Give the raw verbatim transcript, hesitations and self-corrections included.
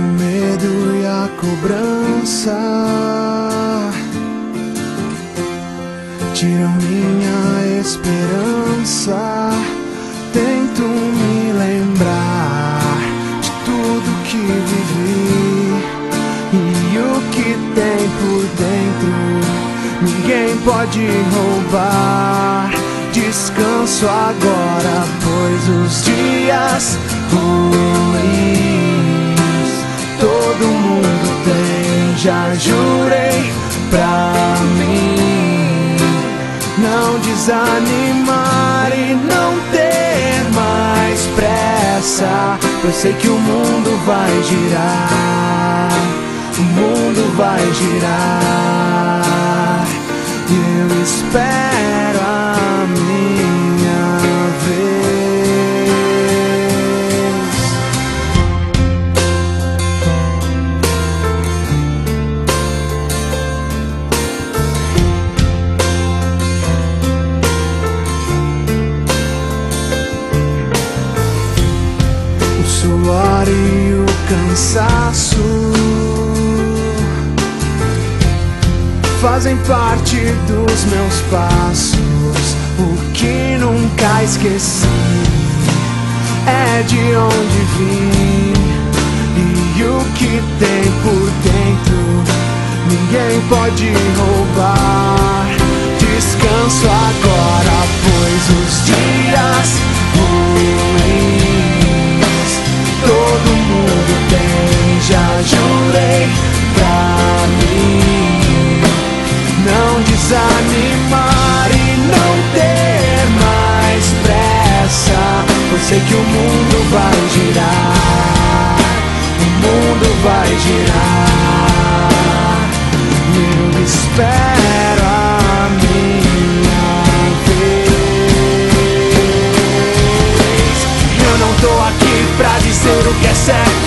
medo e a cobrança tiram minha esperança. Tento me lembrar de tudo que vivi e o que tem por dentro ninguém pode roubar. Descanso agora, pois os dias ruins todo mundo tem. Já jurei pra mim não desanimar e não ter mais pressa. Eu sei que o mundo vai girar, o mundo vai girar, e eu espero a minha vez. O suor e o cansaço fazem parte dos meus passos. O que nunca esqueci é de onde vim e o que tem por dentro ninguém pode roubar. Descanso agora, pois os dias ruins todo mundo tem. Já jurei pra mim não desanimar e não ter mais pressa. Eu sei que o mundo vai girar, o mundo vai girar, e eu espero a minha vez. Eu não tô aqui pra dizer o que é certo